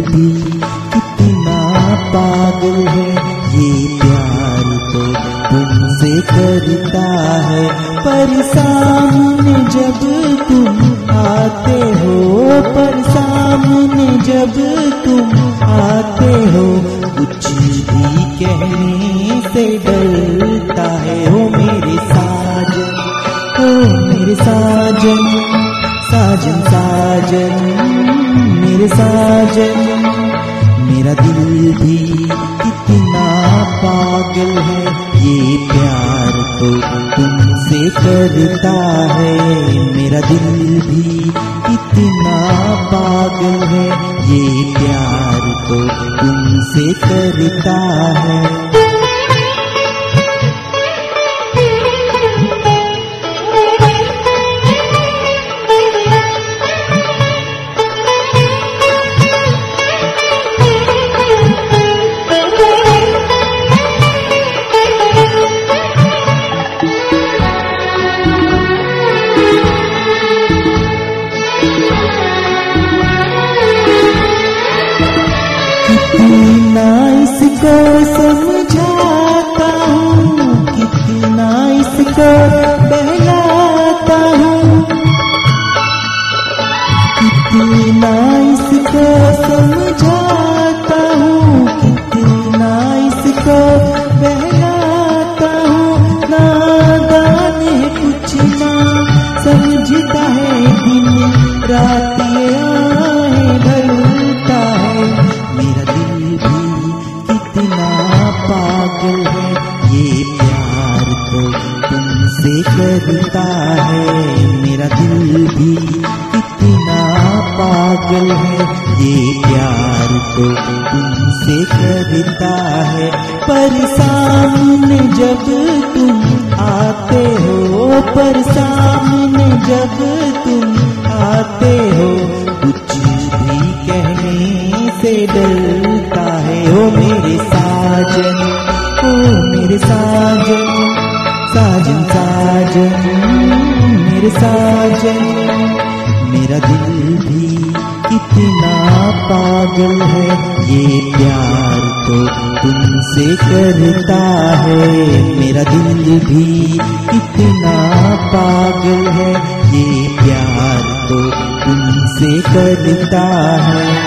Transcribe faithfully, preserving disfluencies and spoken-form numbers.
भी कितना पागल है, ये प्यार तो तुमसे करता है। पर सामने जब तुम आते हो, पर सामने जब तुम आते हो, कुछ भी कहने से डरता है। हो मेरे साजन, हो मेरे साजन, साजन साजन मेरे साजन। मेरा दिल भी कितना पागल है, ये प्यार तो तुमसे करता है। मेरा दिल भी कितना पागल है, ये प्यार तो तुमसे करता है। कितना इसको समझाता हूँ, कितना इसको बहलाता हूँ, कितना इसको समझाता हूँ, कितना इसको बहलाता हूँ। नादान है कुछ ना समझता है, दिन रात ये आहे ढलता है। मेरा दिल भी कितना पागल है, ये प्यार तो तुमसे करता है। मेरा दिल भी कितना पागल है, ये प्यार तो तुमसे करता है। पर सामने जब तुम आते हो, पर सामने जब तुम आते हो, कुछ भी कहने से डरता है। ओ मेरे साजन, ओ मेरे साजन, साजन साजन मेरे साजन। मेरा दिल भी कितना पागल है, ये प्यार तो तुमसे करता है। मेरा दिल भी कितना पागल है, ये प्यार तो तुमसे करता है।